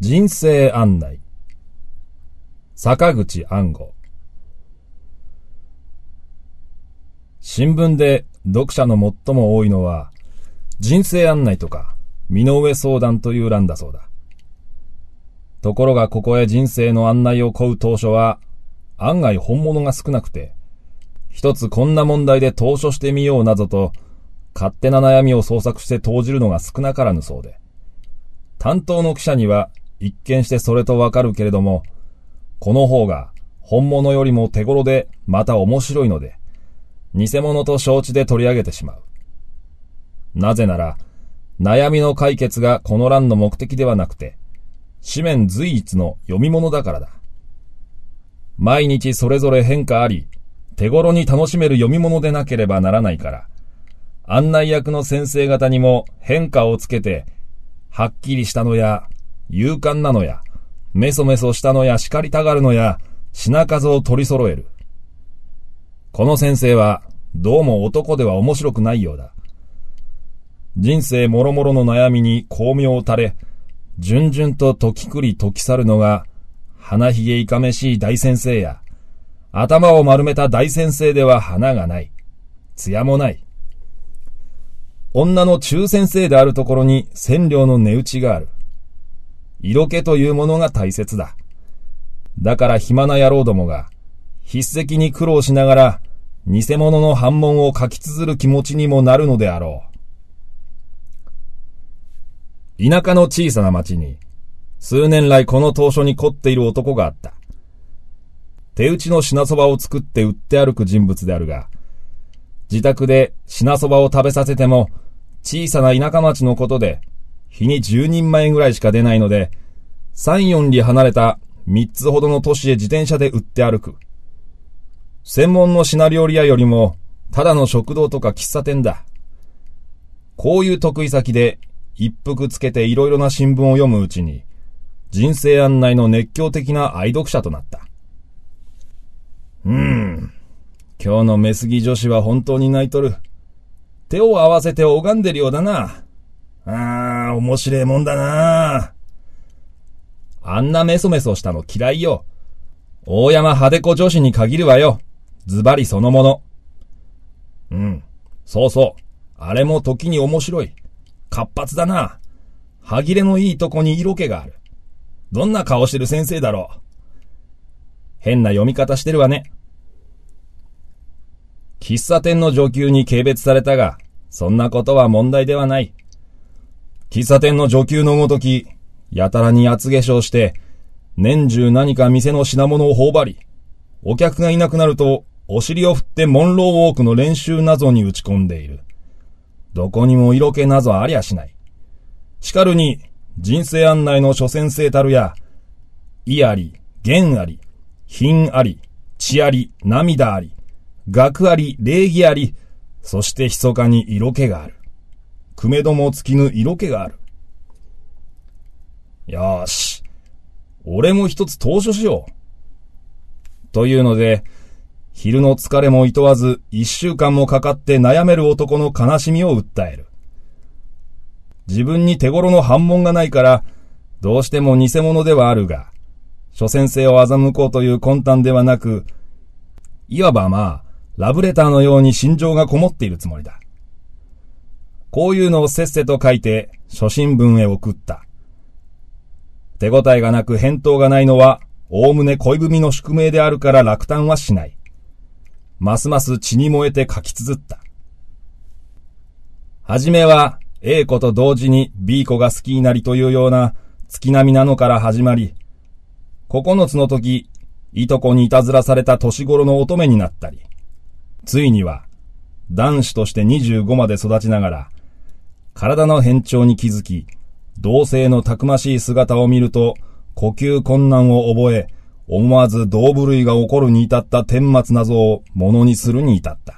人生案内、坂口安吾。新聞で読者の最も多いのは、人生案内とか身の上相談という欄だそうだ。ところがここへ人生の案内を請う当初は、案外本物が少なくて、一つこんな問題で投書してみようなどと、勝手な悩みを創作して投じるのが少なからぬそうで、担当の記者には一見してそれとわかるけれども、この方が本物よりも手頃でまた面白いので、偽物と承知で取り上げてしまう。なぜなら、悩みの解決がこの欄の目的ではなくて、紙面随一の読み物だからだ。毎日それぞれ変化あり、手頃に楽しめる読み物でなければならないから、案内役の先生方にも変化をつけて、はっきりしたのや、勇敢なのや、メソメソしたのや叱りたがるのや、品数を取り揃える。この先生は、どうも男では面白くないようだ。人生もろもろの悩みに巧妙を垂れ、順々と解きくり解き去るのが、鼻ひげいかめしい大先生や、頭を丸めた大先生では花がない。艶もない。女の中先生であるところに千両の値打ちがある。色気というものが大切だ。だから暇な野郎どもが、筆跡に苦労しながら、偽物の反問を書き綴る気持ちにもなるのであろう。田舎の小さな町に、数年来この当初に凝っている男があった。手打ちの品そばを作って売って歩く人物であるが、自宅で品そばを食べさせても、小さな田舎町のことで、日に10人前ぐらいしか出ないので、3、4里離れた3つほどの都市へ自転車で売って歩く。専門の品料理屋よりも、ただの食堂とか喫茶店だ。こういう得意先で、一服つけていろいろな新聞を読むうちに、人生案内の熱狂的な愛読者となった。今日のメスギ女子は本当に泣いとる。手を合わせて拝んでるようだな。面白いもんだな。あんなメソメソしたの嫌いよ。大山派手子女子に限るわよ。ズバリそのもの。そうそう。あれも時に面白い。活発だな。歯切れのいいとこに色気がある。どんな顔してる先生だろう。変な読み方してるわね。喫茶店の女給に軽蔑されたが、そんなことは問題ではない。喫茶店の女給のごとき、やたらに厚化粧して、年中何か店の品物を頬張り、お客がいなくなると、お尻を振ってモンローウォークの練習などに打ち込んでいる。どこにも色気などありゃしない。しかるに、人生案内の諸先生たるや、意あり、言あり、品あり、知あり、涙あり、学あり、礼儀あり、そして密かに色気がある。くめども尽きぬ色気がある。よーし。俺も一つ投書しよう。というので、昼の疲れも厭わず1週間もかかって悩める男の悲しみを訴える。自分に手頃の反問がないから、どうしても偽物ではあるが、諸先生を欺こうという魂胆ではなく、いわばラブレターのように心情がこもっているつもりだ。こういうのをせっせと書いて、諸新聞へ送った。手応えがなく返答がないのは、おおむね恋文の宿命であるから落胆はしない。ますます血に燃えて書き綴った。はじめは A 子と同時に B 子が好きになりというような月並みなのから始まり、9つの時、いとこにいたずらされた年頃の乙女になったり、ついには男子として25まで育ちながら、体の変調に気づき、同性のたくましい姿を見ると呼吸困難を覚え、思わず同部類が起こるに至った顛末謎をものにするに至った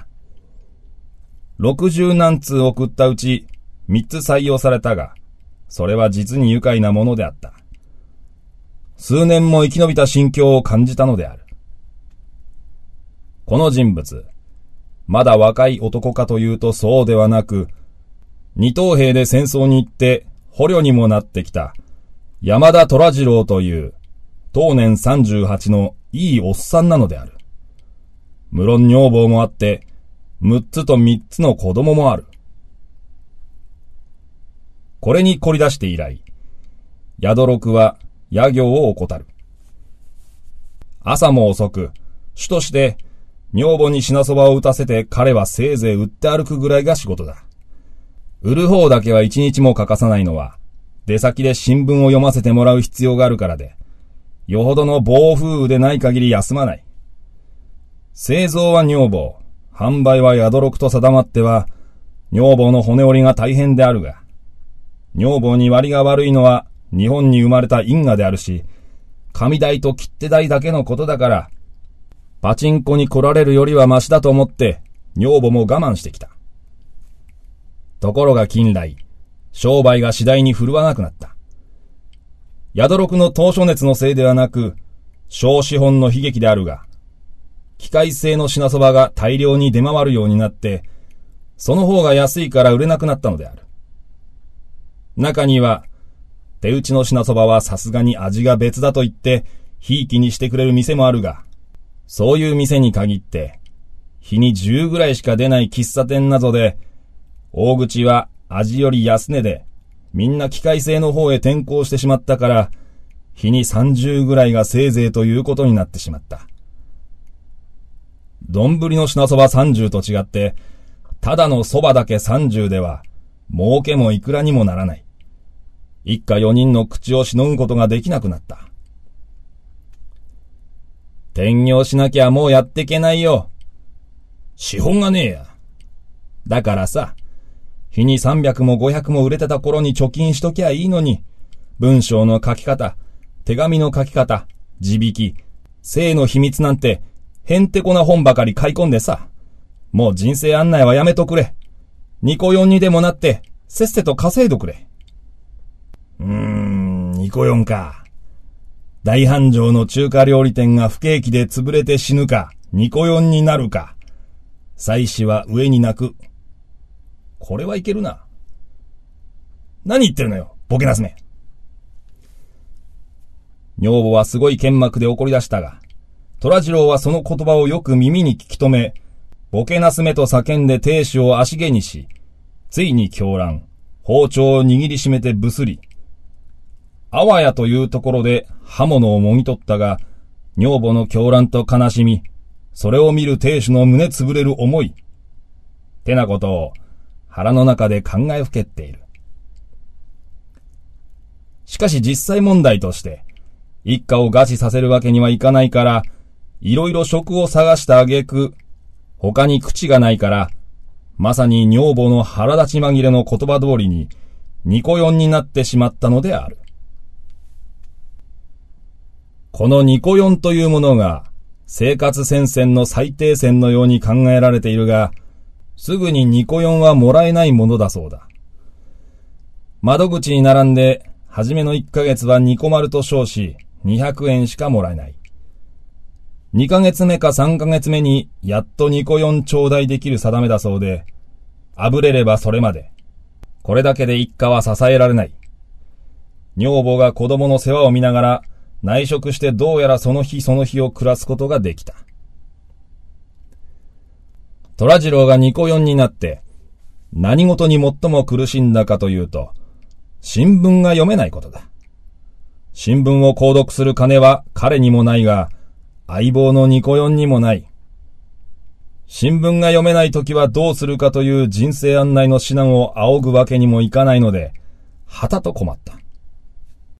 。60何通送ったうち3つ採用されたが、それは実に愉快なものであった。数年も生き延びた心境を感じたのである。この人物、まだ若い男かというとそうではなく、二等兵で戦争に行って捕虜にもなってきた山田虎次郎という、当年38のいいおっさんなのである。無論女房もあって、6つと3つの子供もある。これに凝り出して以来、宿六は夜行を怠る。朝も遅く、主として女房に品そばを打たせて彼はせいぜい売って歩くぐらいが仕事だ。売る方だけは一日も欠かさないのは、出先で新聞を読ませてもらう必要があるからで、よほどの暴風雨でない限り休まない。製造は女房、販売は宿六と定まっては、女房の骨折りが大変であるが、女房に割りが悪いのは日本に生まれた因果であるし、紙代と切手代だけのことだから、パチンコに来られるよりはマシだと思って、女房も我慢してきた。ところが近来、商売が次第に振るわなくなった。宿六の当初熱のせいではなく、小資本の悲劇であるが、機械製の品そばが大量に出回るようになって、その方が安いから売れなくなったのである。中には、手打ちの品そばはさすがに味が別だと言って、ひいきにしてくれる店もあるが、そういう店に限って、日に10ぐらいしか出ない喫茶店などで、大口は味より安値で、みんな機械製の方へ転向してしまったから、日に30ぐらいがせいぜいということになってしまった。丼の品そば30と違って、ただのそばだけ30では、儲けもいくらにもならない。一家4人の口をしのぐことができなくなった。転業しなきゃもうやってけないよ。資本がねえや。だからさ、日に300も500も売れてた頃に貯金しときゃいいのに、文章の書き方、手紙の書き方、字引き、性の秘密なんて、へんてこな本ばかり買い込んでさ、もう人生案内はやめとくれ。ニコ4にでもなって、せっせと稼いどくれ。ニコ4か。大繁盛の中華料理店が不景気で潰れて死ぬか、ニコ4になるか。妻子は上に泣く。これはいけるな。何言ってるのよ、ボケなすめ。女房はすごい剣幕で怒り出したが、虎次郎はその言葉をよく耳に聞き止め、ボケなすめと叫んで亭主を足毛にし、ついに狂乱、包丁を握りしめてぶすり、あわやというところで刃物をもぎ取ったが、女房の狂乱と悲しみ、それを見る亭主の胸つぶれる思い、てなことを腹の中で考えふけっている。しかし実際問題として、一家を餓死させるわけにはいかないから、いろいろ職を探した挙句、他に口がないから、まさに女房の腹立ち紛れの言葉通りに、ニコ4になってしまったのである。このニコ4というものが、生活戦線の最低線のように考えられているが、すぐにニコ4はもらえないものだそうだ。窓口に並んで、初めの1ヶ月はニコ丸と称し、200円しかもらえない。2ヶ月目か3ヶ月目にやっとニコ4頂戴できる定めだそうで、あぶれればそれまで。これだけで一家は支えられない。女房が子供の世話を見ながら内職してどうやらその日その日を暮らすことができた。虎次郎がニコ4になって何事に最も苦しんだかというと、新聞が読めないことだ。新聞を購読する金は彼にもないが、相棒のニコ4にもない。新聞が読めないときはどうするかという人生案内の指南を仰ぐわけにもいかないので、はたと困った。